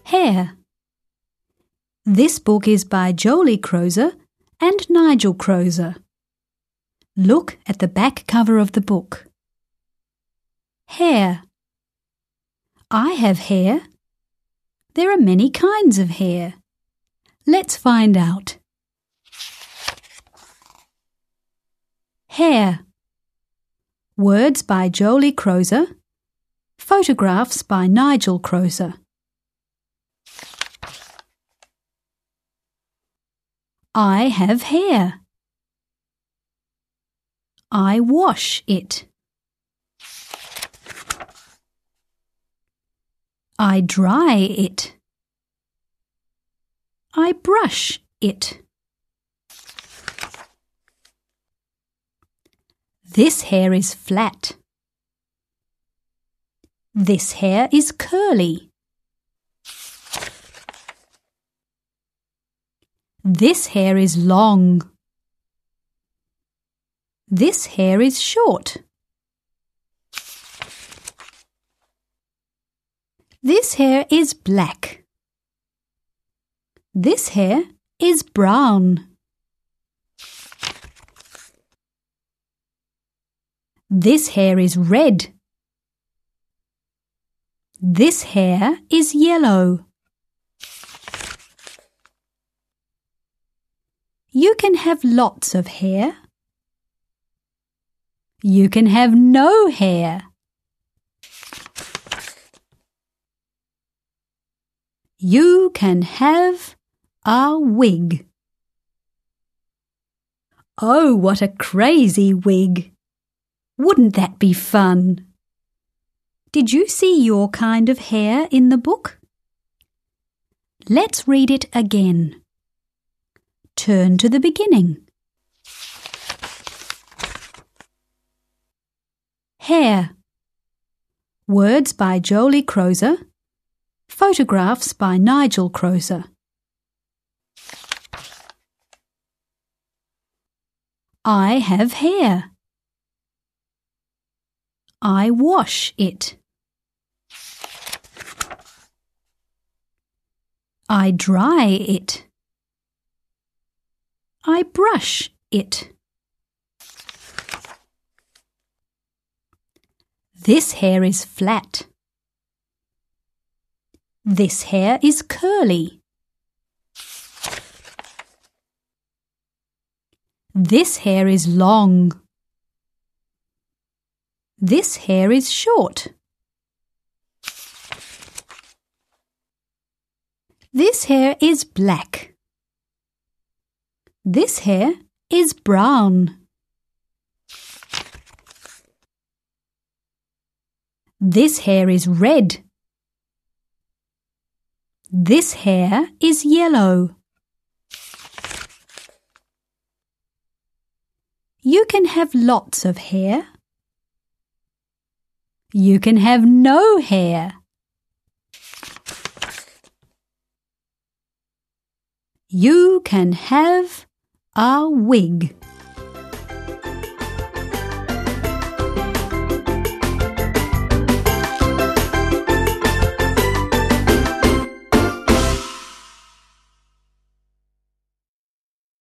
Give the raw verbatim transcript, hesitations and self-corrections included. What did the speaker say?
Hair. This book is by Jolie Crozer and Nigel Crozer. Look at the back cover of the book. Hair. I have hair. There are many kinds of hair. Let's find out. Hair. Words by Jolie Crozer. Photographs by Nigel Crozer. I have hair. I wash it. I dry it. I brush it. This hair is flat. This hair is curly. This hair is long. This hair is short. This hair is black. This hair is brown. This hair is red. This hair is yellow. You can have lots of hair. You can have no hair. You can have a wig. Oh, what a crazy wig! Wouldn't that be fun? Did you see your kind of hair in the book? Let's read it again. Turn to the beginning. Hair. Words by Jolie Crozer. Photographs by Nigel Crozer. I have hair. I wash it. I dry it. I brush it. This hair is flat. This hair is curly. This hair is long. This hair is short. This hair is black. This hair is brown. This hair is red. This hair is yellow. You can have lots of hair. You can have no hair. You can have a wig.